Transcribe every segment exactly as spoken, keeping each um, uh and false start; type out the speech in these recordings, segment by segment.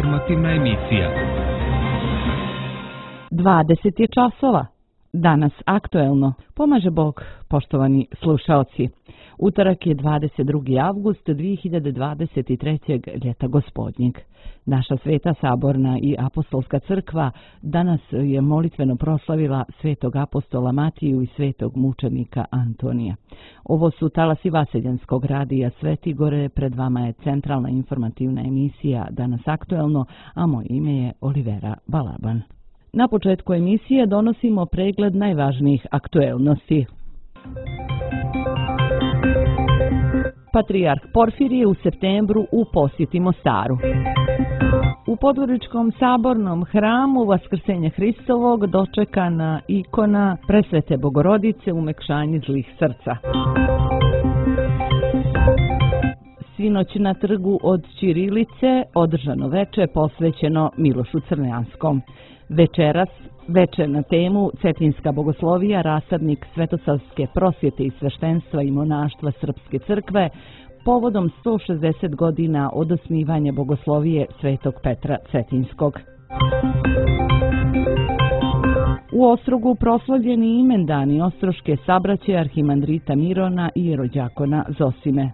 informativna emisija. dvadeset je časova. Danas aktuelno. Pomaže Bog, poštovani slušaoci. Utorak je dvadeset drugi avgust dvije hiljade dvadeset trećeg. ljeta gospodnjeg. Naša Sveta Saborna i Apostolska crkva danas je molitveno proslavila svetog apostola Matiju i svetog mučenika Antonija. Ovo su talasi Vaseljenskog radija Sveti Gore, pred vama je centralna informativna emisija Danas aktuelno, a moje ime je Olivera Balaban. Na početku emisije donosimo pregled najvažnijih aktuelnosti. Patrijarh Porfirije u septembru u posjeti Mostaru. U Podgoričkom sabornom hramu Vaskrsenja Hristovog dočekana ikona Presvete Bogorodice umekšanje zlih srca. Sinoć na trgu od Ćirilice održano veče posvećeno Milošu Crnjanskom. Večeras veče na temu Cetinska bogoslovija, rasadnik svetosavske prosvjete i sveštenstva i monaštva Srpske crkve, povodom sto šezdeset godina od osnivanja bogoslovije Svetog Petra Cetinskog. U Ostrogu proslavljeni imendani Ostroške sabraće arhimandrita Mirona i jerođakona Zosime.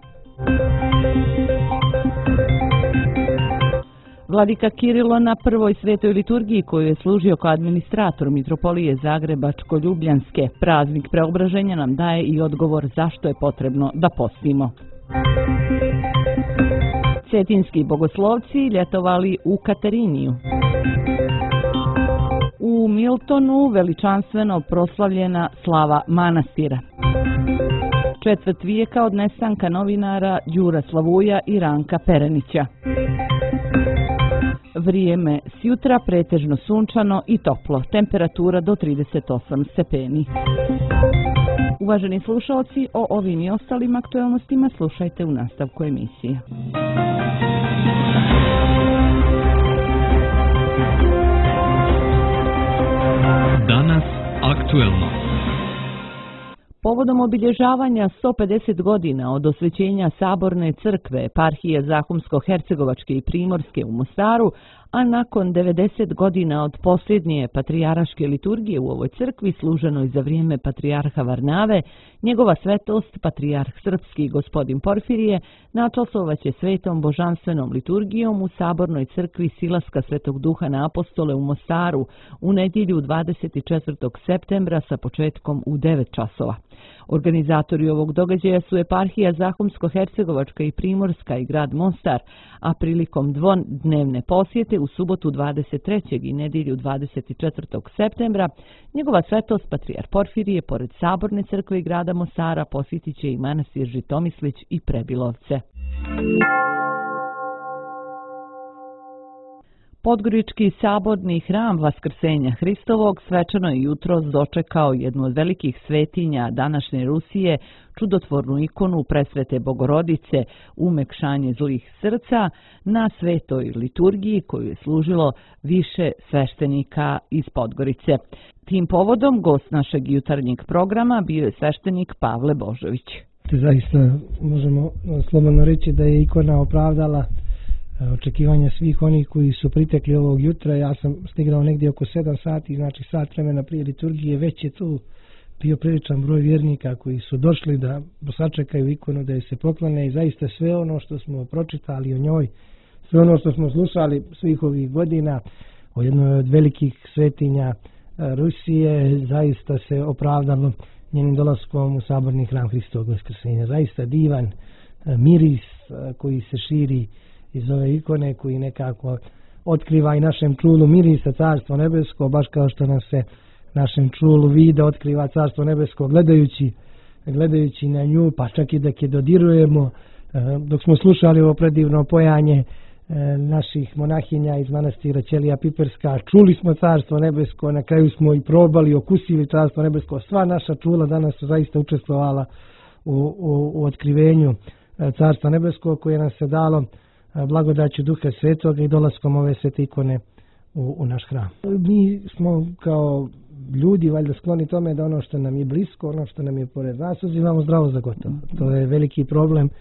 Vladika Kirilo na prvoj svetoj liturgiji koju je služio kao administrator mitropolije Zagrebačko-Ljubljanske, praznik preobraženja nam daje i odgovor zašto je potrebno da postimo. Cetinski bogoslovci ljetovali u Kateriniju. U Miltonu veličanstveno proslavljena slava manastira. Četvrt vijeka od nestanka novinara Đura Slavuja i Ranka Perenića. Vrijeme s jutra pretežno sunčano i toplo, temperatura do trideset osam stepeni. Uvaženi slušalci, o ovim i ostalim aktuelnostima slušajte u nastavku emisije. Danas aktuelno. Povodom obilježavanja sto pedeset godina od osvećenja Saborne crkve eparhije Zahumsko-Hercegovačke i Primorske u Mostaru, a nakon devedeset godina od posljednje patrijaraške liturgije u ovoj crkvi služenoj za vrijeme patrijarha Varnave, njegova svetost, patrijarh srpski gospodin Porfirije, načaslovaće svetom božanstvenom liturgijom u Sabornoj crkvi Silaska Svetog Duha na Apostole u Mostaru u nedjelju dvadeset četvrtog septembra sa početkom u devet časova. Organizatori ovog događaja su eparhija Zahumsko-Hercegovačka i Primorska i grad Mostar, a prilikom dvodnevne posjete u subotu dvadeset trećeg i nedjelju dvadeset četvrtog septembra njegova svetost patrijarh Porfirije pored Saborne crkve i grada Mostara posjetit će i manastir Žitomislić i Prebilovce. Podgorički saborni hram Vaskrsenja Hristovog svečano je jutros dočekao jednu od velikih svetinja današnje Rusije, čudotvornu ikonu Presvete Bogorodice umekšanje zlih srca na svetoj liturgiji koju je služilo više sveštenika iz Podgorice. Tim povodom gost našeg jutarnjeg programa bio je sveštenik Pavle Božović. Zaista možemo slobodno reći da je ikona opravdala očekivanja svih onih koji su pritekli ovog jutra. Ja sam stigao negdje oko sedam sati, znači sat vremena prije liturgije, već je tu bio priličan broj vjernika koji su došli da sačekaju ikonu, da je se poklone, i zaista sve ono što smo pročitali o njoj, sve ono što smo slušali svih ovih godina o jednoj od velikih svetinja Rusije, zaista se opravdalo njenim dolaskom u Saborni hram Hristovog Vaskrsenja. Zaista divan miris koji se širi iz ove ikone, koji nekako otkriva i našem čulu mirisa Carstvo nebesko, baš kao što nam se našem čulu vida otkriva Carstvo nebesko gledajući, gledajući na nju, pa čak i da je dodirujemo. Dok smo slušali ovo predivno pojanje naših monahinja iz manastira Ćelija Piperska, čuli smo Carstvo nebesko, na kraju smo i probali, okusili Carstvo nebesko. Sva naša čula danas su zaista učestvovala u, u, u otkrivenju Carstva nebeskog koje nam se dalo blagodaću Duha Svetoga i dolaskom ove svete ikone u, u naš hram. Mi smo kao ljudi valjda skloni tome da ono što nam je blisko, ono što nam je pored nas, uzimamo zdravo za gotovo. To je veliki problem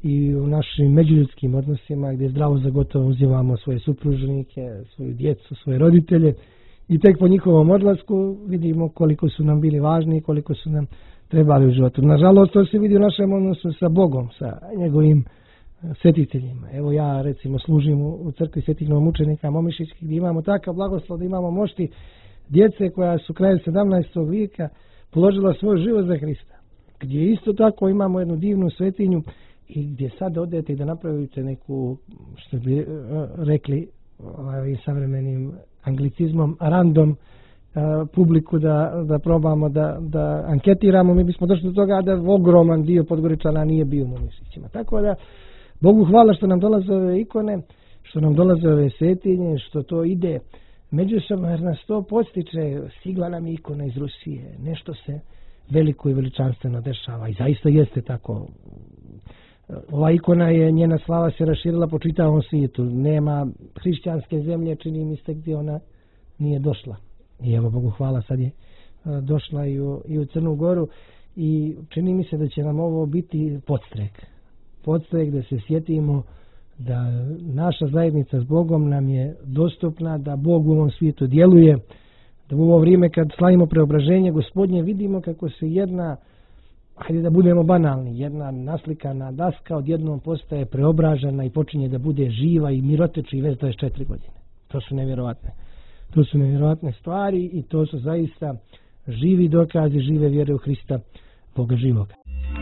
i u našim međuljudskim odnosima gdje zdravo za gotovo uzimamo svoje supružnike, svoju djecu, svoje roditelje i tek po njihovom odlasku vidimo koliko su nam bili važni i koliko su nam trebali u životu. Nažalost, to se vidi u našem odnosu sa Bogom, sa njegovim svetiteljima. Evo ja recimo služim u crkvi Svetih novomučenika Momišićkih gdje imamo takav blagoslov da imamo mošti djece koja su krajem sedamnaestog vijeka položila svoj život za Hrista. Gdje isto tako imamo jednu divnu svetinju i gdje sad odete da napravite neku, što bi rekli ovim savremenim anglicizmom, random uh, publiku da, da probamo da, da anketiramo, mi bismo došli do toga da ogroman dio Podgoričana nije bio u Momišićima. Tako da, Bogu hvala što nam dolaze ove ikone, što nam dolaze ove svetinje, što to ide međusobno, jer nas to postiče, stigla nam ikona iz Rusije, nešto se veliko i veličanstveno dešava i zaista jeste tako. Ova ikona je, njena slava se raširila po čitavom svijetu. Nema hrišćanske zemlje, čini mi se, gdje ona nije došla. I evo, Bogu hvala, sad je došla i u, i u Crnu Goru i čini mi se da će nam ovo biti podstrek. Podstrek da se sjetimo da naša zajednica s Bogom nam je dostupna, da Bog u ovom svijetu djeluje, da u ovo vrijeme kad slavimo preobraženje Gospodnje vidimo kako se jedna, hajde da budemo banalni, jedna naslikana daska odjednom postaje preobražena i počinje da bude živa i miroteči već dvadeset četiri godine. To su nevjerovatne. To su nevjerovatne stvari i to su zaista živi dokazi žive vjere u Hrista, Boga živoga.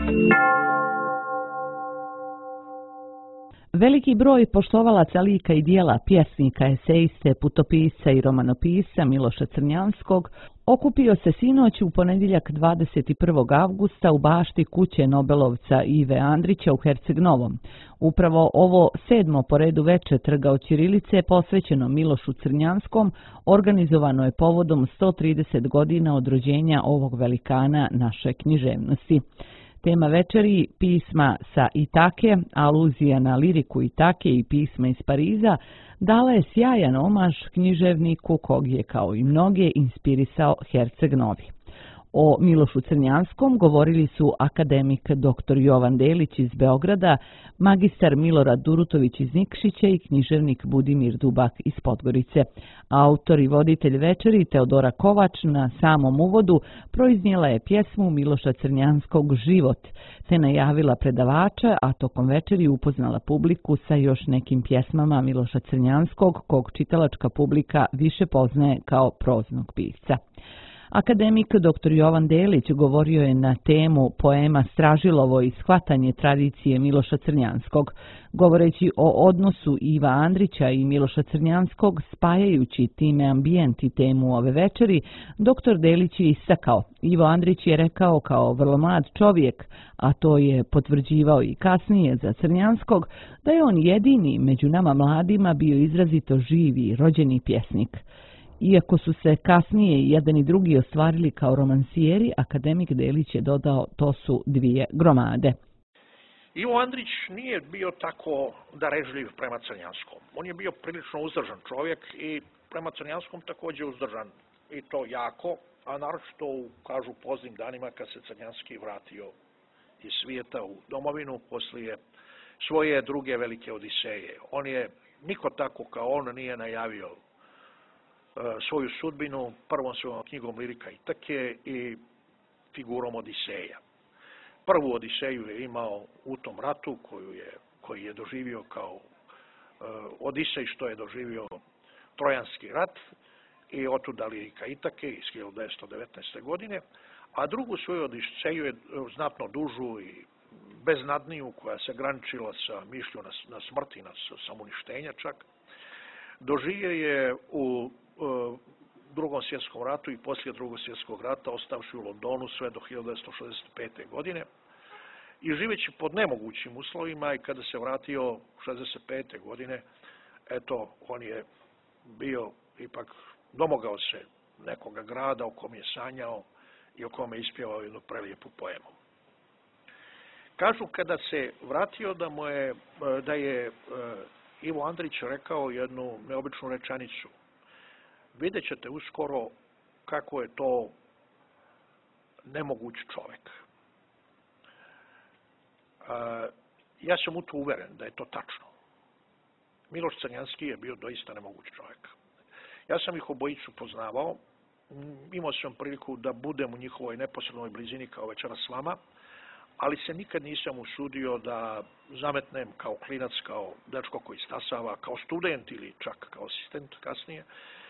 Veliki broj poštovalaca lika i dijela pjesnika, esejiste, putopisca i romanopisca Miloša Crnjanskog okupio se sinoć u ponedjeljak dvadeset prvog avgusta u bašti kuće Nobelovca Ive Andrića u Herceg Novom. Upravo ovo sedmo po redu veče trga od ćirilice posvećeno Milošu Crnjanskom organizovano je povodom sto trideset godina od rođenja ovog velikana naše književnosti. Tema večeri, pisma sa Itake, aluzija na liriku Itake i pisma iz Pariza, dala je sjajan omaž književniku kog je kao i mnoge inspirisao Herceg Novi. O Milošu Crnjanskom govorili su akademik doktor Jovan Delić iz Beograda, magistar Milorad Durutović iz Nikšića i književnik Budimir Dubak iz Podgorice. Autor i voditelj večeri Teodora Kovač na samom uvodu proiznijela je pjesmu Miloša Crnjanskog Život, te najavila predavača, a tokom večeri upoznala publiku sa još nekim pjesmama Miloša Crnjanskog, kog čitalačka publika više poznaje kao proznog pisca. Akademik doktor Jovan Delić govorio je na temu poema Stražilovo i shvatanje tradicije Miloša Crnjanskog. Govoreći o odnosu Iva Andrića i Miloša Crnjanskog, spajajući time ambijent i temu ove večeri, doktor Delić je istakao. Ivo Andrić je rekao kao vrlo mlad čovjek, a to je potvrđivao i kasnije za Crnjanskog, da je on jedini među nama mladima bio izrazito živi, rođeni pjesnik. Iako su se kasnije jedan i drugi ostvarili kao romansijeri, akademik Delić je dodao to su dvije gromade. Ivo Andrić nije bio tako darežljiv prema Crnjanskom. On je bio prilično uzdržan čovjek i prema Crnjanskom također uzdržan i to jako, a naročito u, kažu, poznim danima kad se Crnjanski vratio iz svijeta u domovinu poslije svoje druge velike odiseje. On je, niko tako kao on nije najavio svoju sudbinu prvom svojom knjigom Lirika Itake i figurom Odiseja. Prvu Odiseju je imao u tom ratu koju je, koji je doživio kao uh, Odisej što je doživio Trojanski rat i otuda Lirika Itake iz hiljadu devetsto devetnaeste. godine, a drugu svoju Odiseju je znatno dužu i beznadniju koja se graničila sa mišlju na, na smrt i na samouništenja čak. Doživio je u u drugom svjetskom ratu i poslije drugog svjetskog rata, ostavši u Londonu sve do hiljadu devetsto šezdeset pete. godine i živeći pod nemogućim uslovima i kada se vratio šezdeset pete. godine, eto, on je bio ipak domogao se nekoga grada o kom je sanjao i o kome je ispjevao jednu prelijepu poemu. Kažu kada se vratio da mu je, da je Ivo Andrić rekao jednu neobičnu rečanicu. Vidjet ćete uskoro kako je to nemoguć čovjek. ja sam u to uveren da je to tačno. Miloš Crnjanski je bio doista nemoguć čovjek. Ja sam ih obojicu poznavao, imao sam priliku da budem u njihovoj neposrednoj blizini kao večera s vama, ali se nikad nisam usudio da zametnem kao klinac, kao dečko koji stasava, kao student ili čak kao asistent kasnije,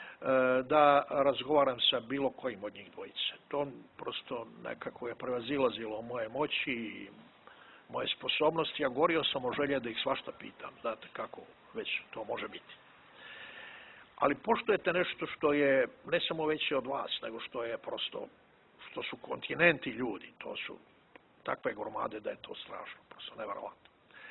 da razgovaram sa bilo kojim od njih dvojice. To prosto nekako je prevazilazilo moje moći i moje sposobnosti, a gorio sam o želje da ih svašta pitam, znate kako već to može biti. Ali poštujete nešto što je ne samo veće od vas, nego što je prosto, što su kontinenti ljudi, to su takve gromade da je to strašno, prosto neverovatno.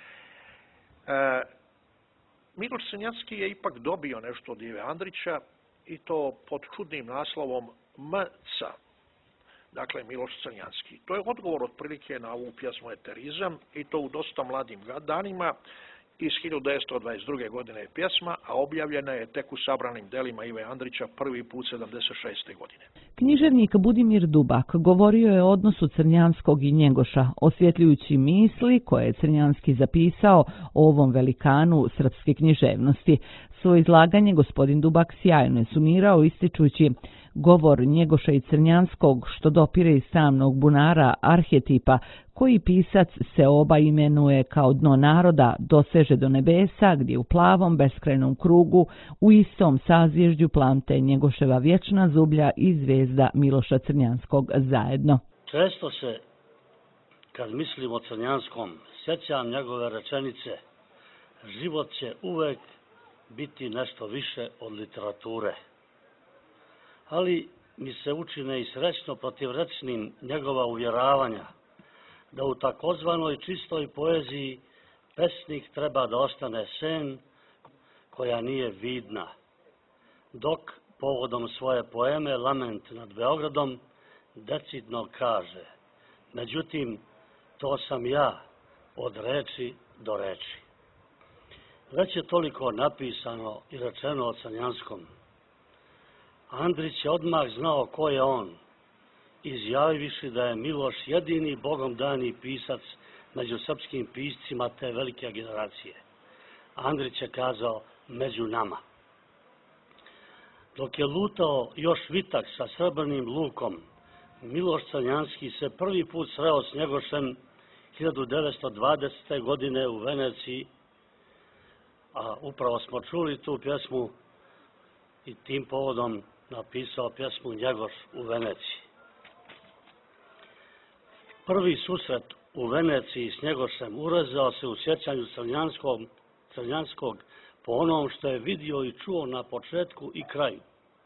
E, Miloš Crnjanski je ipak dobio nešto od Ive Andrića i to pod čudnim naslovom M C, dakle Miloš Crnjanski. To je odgovor otprilike na ovu pjesmu Eterizam i to u dosta mladim danima. Iz hiljadu devetsto dvadeset druge. godine je pjesma, a objavljena je tek u sabranim delima Ive Andrića prvi put sedamdeset šeste. godine. Književnik Budimir Dubak govorio je o odnosu Crnjanskog i Njegoša, osvjetljujući misli koje je Crnjanski zapisao o ovom velikanu srpske književnosti. Svoje izlaganje gospodin Dubak sjajno je sumirao ističući govor Njegoša i Crnjanskog, što dopire iz tamnog bunara arhetipa, koji pisac se oba imenuje kao dno naroda, doseže do nebesa, gdje u plavom beskrajnom krugu u istom sazvježđu plamte Njegoševa vječna zublja i zvijezda Miloša Crnjanskog zajedno. Često se, kad mislim o Crnjanskom, sjećam njegove rečenice: život će uvek biti nešto više od literature. Ali mi se učine i srećno protivrečnim njegova uvjeravanja da u takozvanoj čistoj poeziji pesnik treba da ostane sen koja nije vidna, dok povodom svoje poeme Lament nad Beogradom decidno kaže: međutim, to sam ja od reči do reči. Već je toliko napisano i rečeno o Crnjanskom. Andrić je odmah znao ko je on, izjaviši da je Miloš jedini bogom dani pisac među srpskim piscima te velike generacije. Andrić je kazao: među nama. Dok je lutao još Vitak sa srebrnim lukom, Miloš Crnjanski se prvi put sreo s Njegošem hiljadu devetsto dvadesete. godine u Veneciji, a upravo smo čuli tu pjesmu i tim povodom napisao pjesmu Njegoš u Veneciji. Prvi susret u Veneciji s Njegošem urezao se u sjećanju Crnjanskog, Crnjanskog po onom što je vidio i čuo na početku i kraju.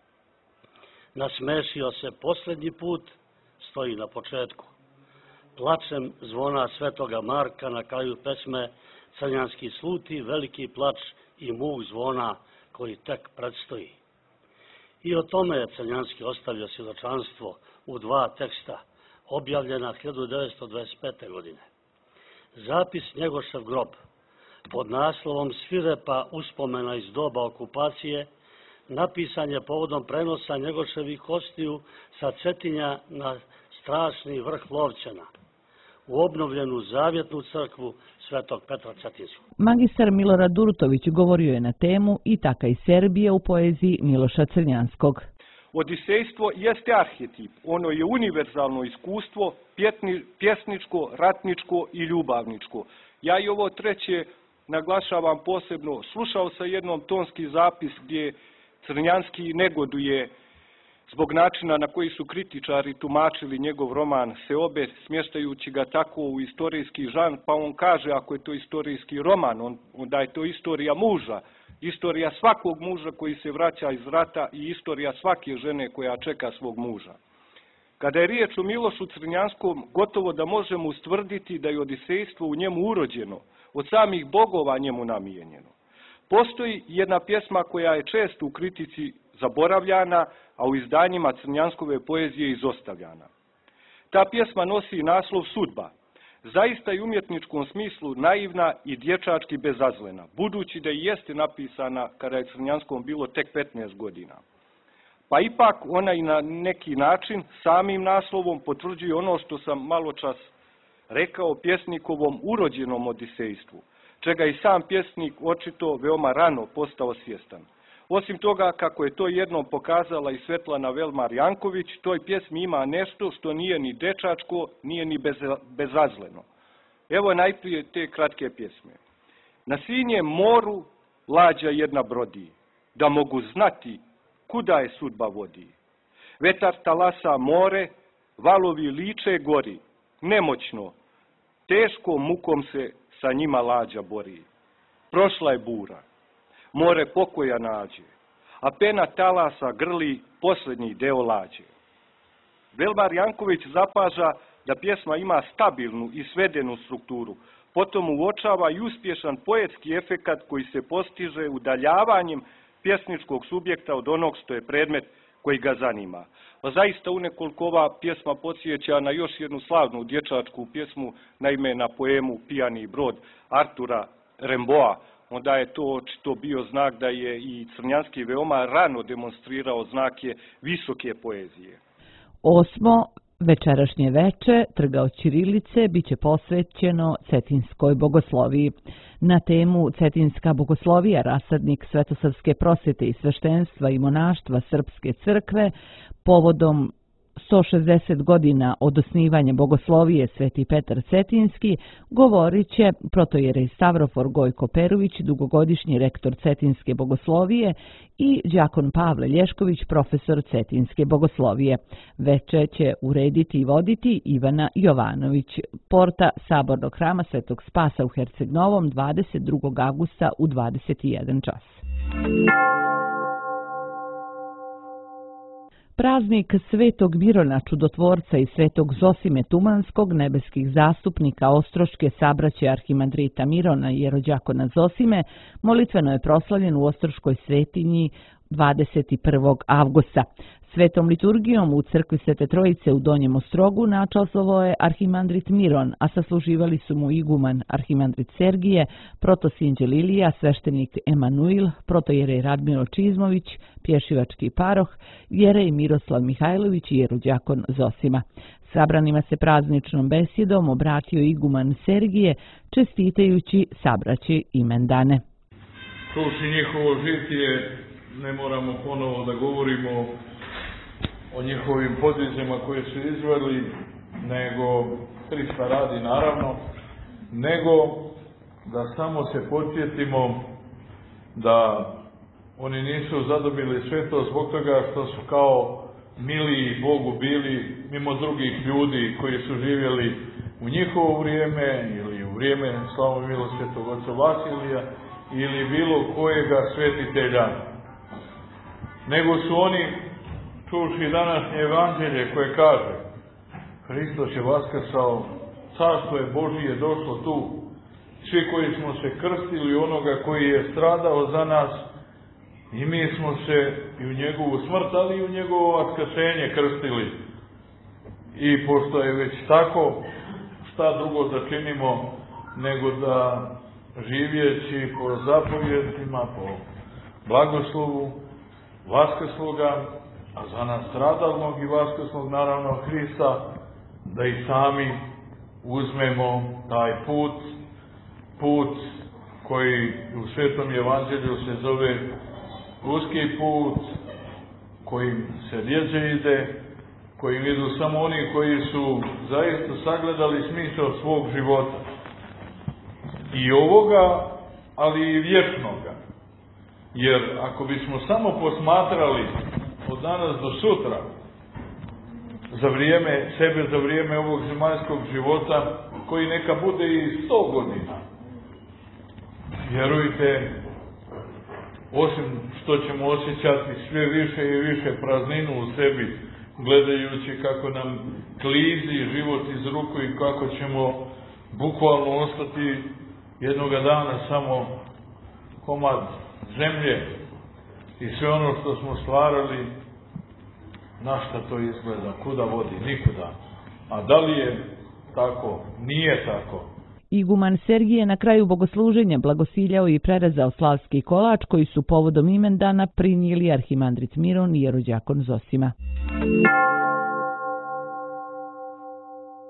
Nasmešio se posljednji put, stoji na početku. Plačem zvona Svetoga Marka na kraju pesme Crnjanski sluti veliki plač i muk zvona koji tek predstoji. I o tome je Crnjanski ostavio svjedočanstvo u dva teksta, objavljena hiljadu devetsto dvadeset pete. godine. Zapis Njegošev grob pod naslovom Svirepa uspomena iz doba okupacije napisan je povodom prenosa Njegoševih kostiju sa Cetinja na strašni vrh Lovćana u obnovljenu zavjetnu crkvu Svetog Petra Cetinskog. Magistar Milorad Durutović govorio je na temu Itaka i Serbije u poeziji Miloša Crnjanskog. Odisejstvo jeste arhetip, ono je univerzalno iskustvo, pjetni, pjesničko, ratničko i ljubavničko. Ja i ovo treće naglašavam posebno. Slušao sam jednom tonski zapis gdje Crnjanski negoduje zbog načina na koji su kritičari tumačili njegov roman Seobe, smještajući ga tako u istorijski žanr, pa on kaže ako je to istorijski roman, on, onda je to istorija muža, istorija svakog muža koji se vraća iz rata i istorija svake žene koja čeka svog muža. Kada je riječ o Milošu Crnjanskom, gotovo da možemo ustvrditi da je odisejstvo u njemu urođeno, od samih bogova njemu namijenjeno. Postoji jedna pjesma koja je često u kritici zaboravljana, a u izdanjima Crnjanskove poezije izostavljana. Ta pjesma nosi naslov Sudba, zaista i u umjetničkom smislu naivna i dječački bezazlena, budući da i jeste napisana kada je Crnjanskom bilo tek petnaest godina. Pa ipak ona i na neki način samim naslovom potvrđuje ono što sam malo čas rekao pjesnikovom urođenom odisejstvu, čega i sam pjesnik očito veoma rano postao svjestan. Osim toga, kako je to jednom pokazala i Svetlana Velmar Janković, toj pjesmi ima nešto što nije ni dečačko, nije ni bezazleno. Evo najprije te kratke pjesme. Na sinjem moru lađa jedna brodi, da mogu znati kuda je sudba vodi. Vetar talasa more, valovi liče gori, nemoćno, teškom mukom se sa njima lađa bori. Prošla je bura, more pokoja nađe, a pena talasa grli posljednji deo lađe. Velmar Janković zapaža da pjesma ima stabilnu i svedenu strukturu, potom uočava i uspješan poetski efekat koji se postiže udaljavanjem pjesničkog subjekta od onog što je predmet koji ga zanima. Pa zaista u nekoliko ova pjesma podsjeća na još jednu slavnu dječačku pjesmu, naime na poemu Pijani brod Artura Rimbaud'a. Onda je to očito bio znak da je i Crnjanski veoma rano demonstrirao znake visoke poezije. Osmo, večerašnje veče, trga od ćirilice, bit će posvećeno Cetinskoj bogosloviji. Na temu Cetinska bogoslovija, rasadnik svetosavske prosvjete i sveštenstva i monaštva Srpske crkve, povodom sto šezdeset godina od osnivanja bogoslovije Sveti Petar Cetinski, govorit će protojerej Stavrofor Gojko Perović, dugogodišnji rektor Cetinske bogoslovije, i đakon Pavle Lješković, profesor Cetinske bogoslovije. Veče će urediti i voditi Ivana Jovanović, porta Sabornog hrama Svetog Spasa u Herceg-Novom, dvadeset drugog avgusta u dvadeset jedan čas. Praznik Svetog Mirona Čudotvorca i Svetog Zosime Tumanskog, nebeskih zastupnika Ostroške sabraće arhimandrita Mirona i jerođakona Zosime, molitveno je proslavljen u Ostroškoj svetinji dvadeset prvog avgusta. Svetom liturgijom u crkvi Svete Trojice u Donjem Ostrogu načastvovao je arhimandrit Miron, a sasluživali su mu iguman arhimandrit Sergije, protosinđel Ilija, sveštenik Emanuil, protojerej Radmilo Čizmović, pješivački paroh, jerej Miroslav Mihajlović i jerođakon Zosima. Sabranima se prazničnom besjedom obratio iguman Sergije, čestitajući sabraći imendane. Čuvši njihovo žitije, ne moramo ponovo da govorimo o njihovim podvizima koje su izveli, nego Hrista radi naravno, nego da samo se podsjetimo da oni nisu zadobili sve to zbog toga što su kao miliji Bogu bili mimo drugih ljudi koji su živjeli u njihovo vrijeme ili u vrijeme slavom milo Svetog oca Vasilija ili bilo kojega svetitelja, nego su oni čuvši današnje evanđelje koje kaže Hristos je vaskrsao, carstvo je Božije došlo tu, svi koji smo se krstili onoga koji je stradao za nas, i mi smo se i u njegovu smrt, ali i u njegovo vaskrsenje krstili. I pošto je već tako, šta drugo da činimo nego da živjeći po zapovjedima, po blagoslovu vaskrsloga, a za nas stradalnog i vaskrslog naravno Hrista, da i sami uzmemo taj put, put koji u Svetom Evanđelju se zove uski put, kojim se rjeđe ide, kojim idu samo oni koji su zaista sagledali smisao svog života. I ovoga, ali i vječnoga. Jer ako bismo samo posmatrali od danas do sutra, za vrijeme sebe, za vrijeme ovog zemaljskog života, koji neka bude i sto godina, vjerujte, osim što ćemo osjećati sve više i više prazninu u sebi, gledajući kako nam klizi život iz ruku i kako ćemo bukvalno ostati jednoga dana samo komad zemlje i sve ono što smo stvarali, na šta to izgleda, kuda vodi, nikuda. A da li je tako? Nije tako. Iguman Sergije na kraju bogosluženja blagosiljao i prerezao slavski kolač koji su povodom imendana prinijeli arhimandrit Miron i jerođakon Zosima.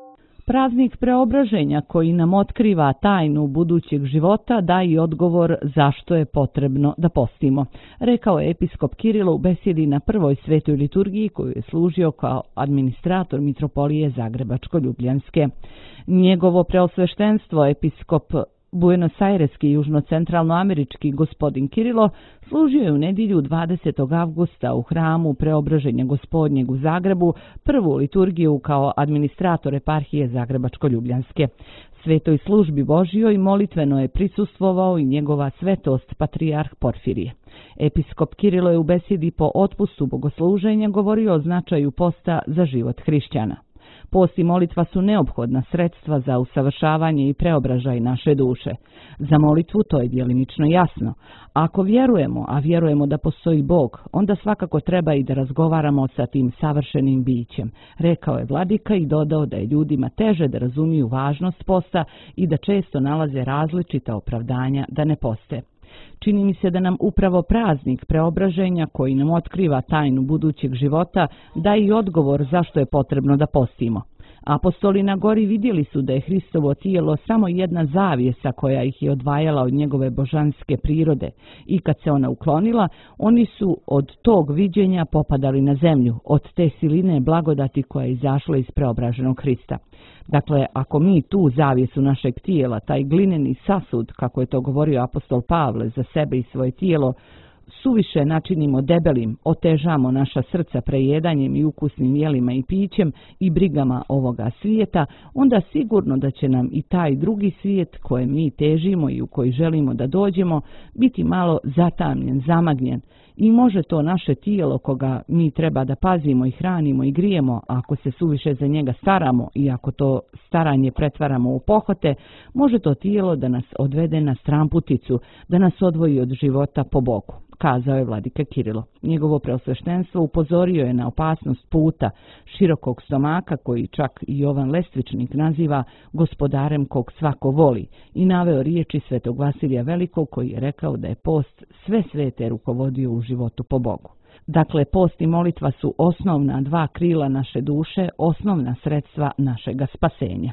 Praznik preobraženja koji nam otkriva tajnu budućeg života daje i odgovor zašto je potrebno da postimo, rekao je episkop Kirilo u besjedi na prvoj svetoj liturgiji koju je služio kao administrator mitropolije Zagrebačko-Ljubljanske. Njegovo preosveštenstvo episkop Buenos Aireski južno-centralnoamerički gospodin Kirilo služio je u nedjelju dvadesetog avgusta u hramu Preobraženja Gospodnjeg u Zagrebu prvu liturgiju kao administrator eparhije Zagrebačko-Ljubljanske. Svetoj službi Božjoj molitveno je prisustvovao i njegova svetost patrijarh Porfirije. Episkop Kirilo je u besjedi po otpustu bogosluženja govorio o značaju posta za život hrišćana. Post i molitva su neophodna sredstva za usavršavanje i preobražaj naše duše. Za molitvu to je djelimično jasno. Ako vjerujemo, a vjerujemo da postoji Bog, onda svakako treba i da razgovaramo sa tim savršenim bićem, rekao je vladika i dodao da je ljudima teže da razumiju važnost posta i da često nalaze različita opravdanja da ne poste. Čini mi se da nam upravo praznik preobraženja koji nam otkriva tajnu budućeg života daje i odgovor zašto je potrebno da postimo. Apostoli na gori vidjeli su da je Hristovo tijelo samo jedna zavjesa koja ih je odvajala od njegove božanske prirode i kad se ona uklonila, oni su od tog viđenja popadali na zemlju, od te siline blagodati koja je izašla iz preobraženog Hrista. Dakle, ako mi tu zavjesu našeg tijela, taj glineni sasud, kako je to govorio apostol Pavle za sebe i svoje tijelo, suviše načinimo debelim, otežamo naša srca prejedanjem i ukusnim jelima i pićem i brigama ovoga svijeta, onda sigurno da će nam i taj drugi svijet kojem mi težimo i u koji želimo da dođemo biti malo zatamljen, zamagnjen. I može to naše tijelo koga mi treba da pazimo i hranimo i grijemo, ako se suviše za njega staramo i ako to staranje pretvaramo u pohote, može to tijelo da nas odvede na stramputicu, da nas odvoji od života po Bogu, kazao je vladika Kirilo. Njegovo preosveštenstvo upozorio je na opasnost puta, širokog stomaka koji čak i Jovan Lestvičnik naziva gospodarem kog svako voli i naveo riječi svetog Vasilija Velikog koji je rekao da je post sve svete rukovodio u životu po Bogu. Dakle, post i molitva su osnovna dva krila naše duše, osnovna sredstva našega spasenja.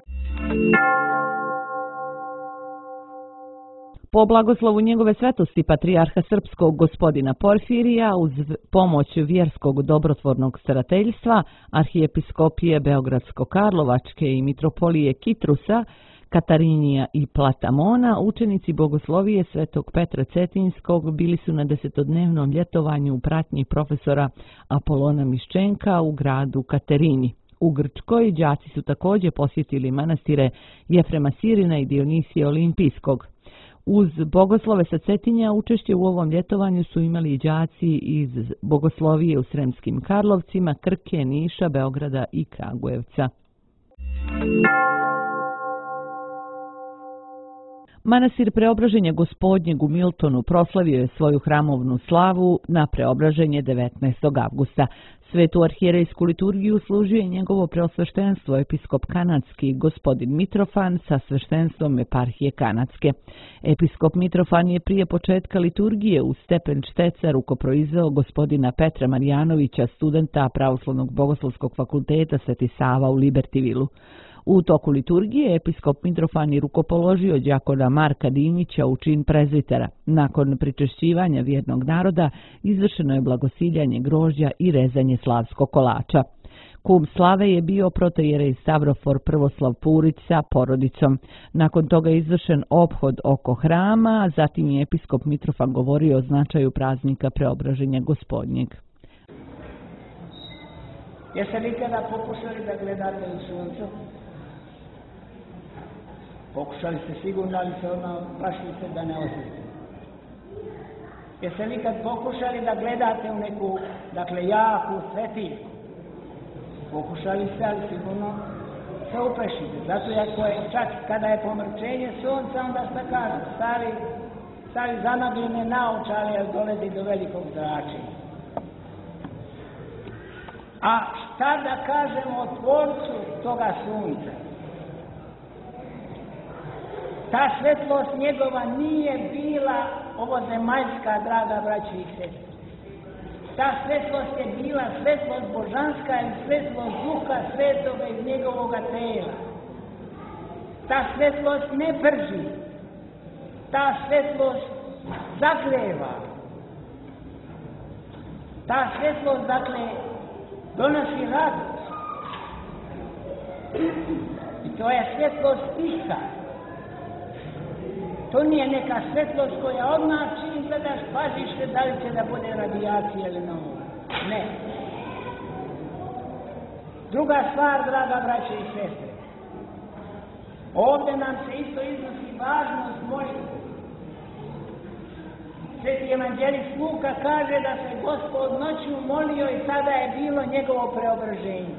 Po blagoslovu njegove svetosti patrijarha srpskog gospodina Porfirija, uz pomoć vjerskog dobrotvornog starateljstva, arhijepiskopije Beogradsko-Karlovačke i mitropolije Kitrusa, Katarinija i Platamona, učenici bogoslovije svetog Petra Cetinskog bili su na desetodnevnom ljetovanju u pratnji profesora Apolona Miščenka u gradu Katerini. U Grčkoj đaci su također posjetili manastire Jefrema Sirina i Dionisija Olimpijskog. Uz bogoslove sa Cetinja učešće u ovom ljetovanju su imali i đaci iz bogoslovije u Sremskim Karlovcima, Krke, Niša, Beograda i Kragujevca. Manastir Preobraženja Gospodnjeg u Miltonu proslavio je svoju hramovnu slavu na Preobraženje devetnaestog avgusta. Svetu arhijerejsku liturgiju služio je njegovo preosveštenstvo episkop kanadski gospodin Mitrofan sa sveštenstvom eparhije kanadske. Episkop Mitrofan je prije početka liturgije u stepen šteca rukoproizveo gospodina Petra Marjanovića, studenta Pravoslavnog bogoslovskog fakulteta Sveti Sava u Libertivilu. U toku liturgije episkop Mitrofan je rukopoložio đakona Marka Dimića u čin prezvitera. Nakon pričešćivanja vjernog naroda izvršeno je blagosiljanje grožđa i rezanje slavskog kolača. Kum slave je bio protojerej Stavrofor Prvoslav Purić sa porodicom. Nakon toga je izvršen ophod oko hrama, a zatim je episkop Mitrofan govorio o značaju praznika Preobraženja Gospodnjeg. Jeste li kada pokušali da gledate u suncu? Pokušali ste sigurno, ali se ono plašili se da ne osjetite. Jeste li kad pokušali da gledate u neku, dakle, jaku svetiljku? Pokušali ste, ali sigurno se upešite. Zato ako je čak kada je pomrčenje sunca, onda se kaže, stavi, stavi zamagljene naočale, jer dolazi do velikog zračenja. A šta da kažemo o tvorcu toga sunca? Ta svetlost njegova nije bila ovozemaljska, draga braći i sestri. Ta svetlost je bila svetlost božanska i svetlost Duha Svetoga iz njegovoga tela. Ta svetlost ne brži, ta svetlost zagreva. Ta svetlost, dakle, donosi radost. I to je svetlost tiha. To nije neka svetlost koja odmah čim gledaš, paziš se da li će da bude radijacija ili novo. Ne. Druga stvar, draga braće i sestre. Ovdje nam se isto iznosi važnost molitve. Sveti evanđelist Luka kaže da se Gospod noću molio i tada je bilo njegovo preobraženje.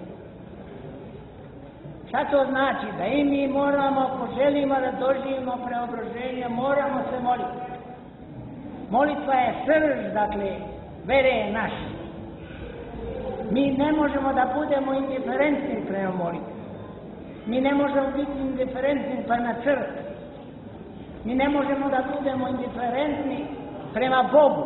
Šta to znači? Da i mi moramo, ako želimo da doživimo preobraženje, moramo se moliti. Molitva je srž, dakle, vere naše. Mi ne možemo da budemo indiferentni prema molitvi. Mi ne možemo biti indiferentni prema crkvi. Mi ne možemo da budemo indiferentni prema Bogu.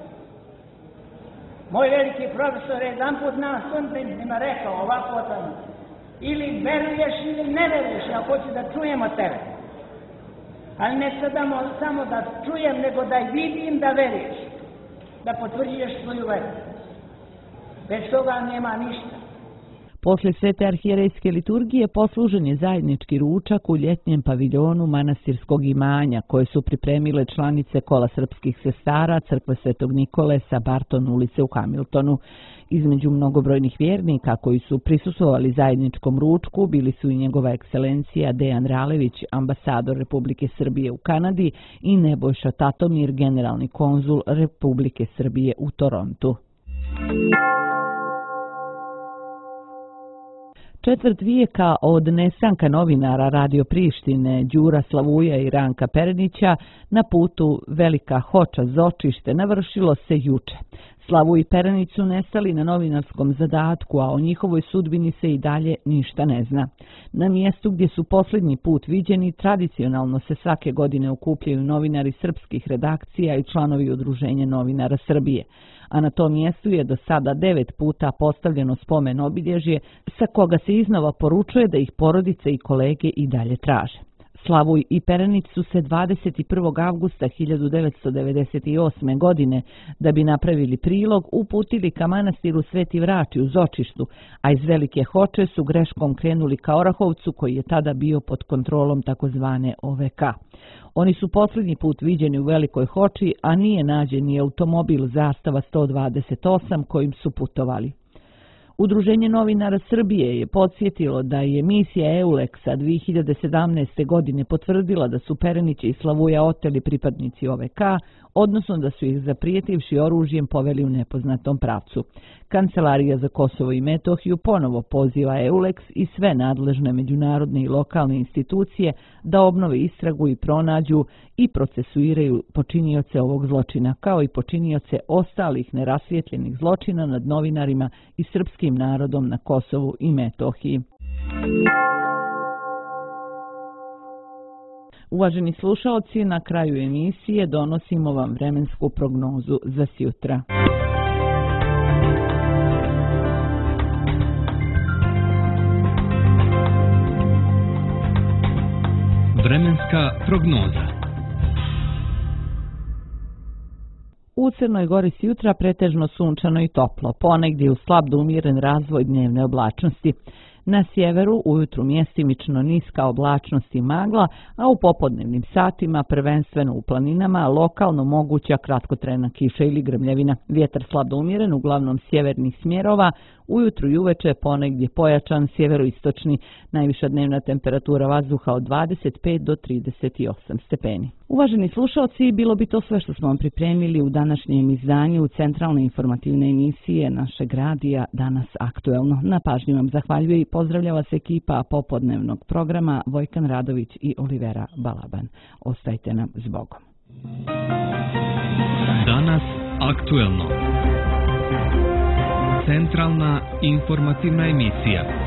Moj veliki profesor je jedan put na studentima rekao ovako tamo: ili veruješ ili ne veruješ, ja hoću da čujemo tebe. Ali ne sadamo samo da čujem, nego da vidim da veruješ, da potvrđuješ svoju veru. Bez toga nema ništa. Posle svete arhijerejske liturgije poslužen je zajednički ručak u ljetnjem paviljonu manastirskog imanja koje su pripremile članice Kola srpskih sestara Crkve Svetog Nikole sa Barton ulice u Hamiltonu. Između mnogobrojnih vjernika koji su prisustvovali zajedničkom ručku bili su i njegova ekscelencija Dejan Ralević, ambasador Republike Srbije u Kanadi, i Nebojša Tatomir, generalni konzul Republike Srbije u Torontu. Četvrt vijeka od nestanka novinara Radio Prištine Đura Slavuja i Ranka Perenića na putu Velika Hoča Zočište navršilo se juče. Slavu i Perenić su nestali na novinarskom zadatku, a o njihovoj sudbini se i dalje ništa ne zna. Na mjestu gdje su posljednji put viđeni tradicionalno se svake godine okupljaju novinari srpskih redakcija i članovi Udruženja novinara Srbije, a na tom mjestu je do sada devet puta postavljeno spomen obilježje sa koga se iznova poručuje da ih porodice i kolege i dalje traže. Slavuj i Perenić su se dvadeset prvog avgusta hiljadu devetsto devedeset osme. godine, da bi napravili prilog, uputili ka manastiru Sveti Vrači u Zočištu, a iz Velike Hoče su greškom krenuli ka Orahovcu koji je tada bio pod kontrolom takozvane O V K. Oni su posljednji put viđeni u Velikoj Hoči, a nije nađen ni automobil Zastava sto dvadeset osam kojim su putovali. Udruženje novinara Srbije je podsjetilo da je misija Euleksa dvije hiljade sedamnaeste. godine potvrdila da su Perenić i Slavuja oteli pripadnici O V K, odnosno da su ih zaprijetivši oružjem poveli u nepoznatom pravcu. Kancelarija za Kosovo i Metohiju ponovo poziva Euleks i sve nadležne međunarodne i lokalne institucije da obnove istragu i pronađu i procesuiraju počinioce ovog zločina, kao i počinioce ostalih nerasvijetljenih zločina nad novinarima i srpskim narodom na Kosovu i Metohiji. Uvaženi slušaoci, na kraju emisije donosimo vam vremensku prognozu za sjutra. Vremenska prognoza. U Crnoj Gori sjutra pretežno sunčano i toplo, ponegdje uz slab do umjeren razvoj dnevne oblačnosti. Na sjeveru ujutru mjestimično niska oblačnost i magla, a u popodnevnim satima, prvenstveno u planinama, lokalno moguća kratkotrajna kiša ili grmljavina. Vjetar slab do umjeren, uglavnom sjevernih smjerova, ujutru i uveče ponegdje pojačan sjeveroistočni, najviša dnevna temperatura vazduha od dvadeset pet do trideset osam stepeni. Uvaženi slušalci, bilo bi to sve što smo vam pripremili u današnjem izdanju centralne informativne emisije našeg radija Danas aktuelno. Na pažnji vam zahvaljuje i pozdravlja vas ekipa popodnevnog programa Vojkan Radović i Olivera Balaban. Ostajte nam s Bogom. Danas aktuelno. Centralna informativna emisija.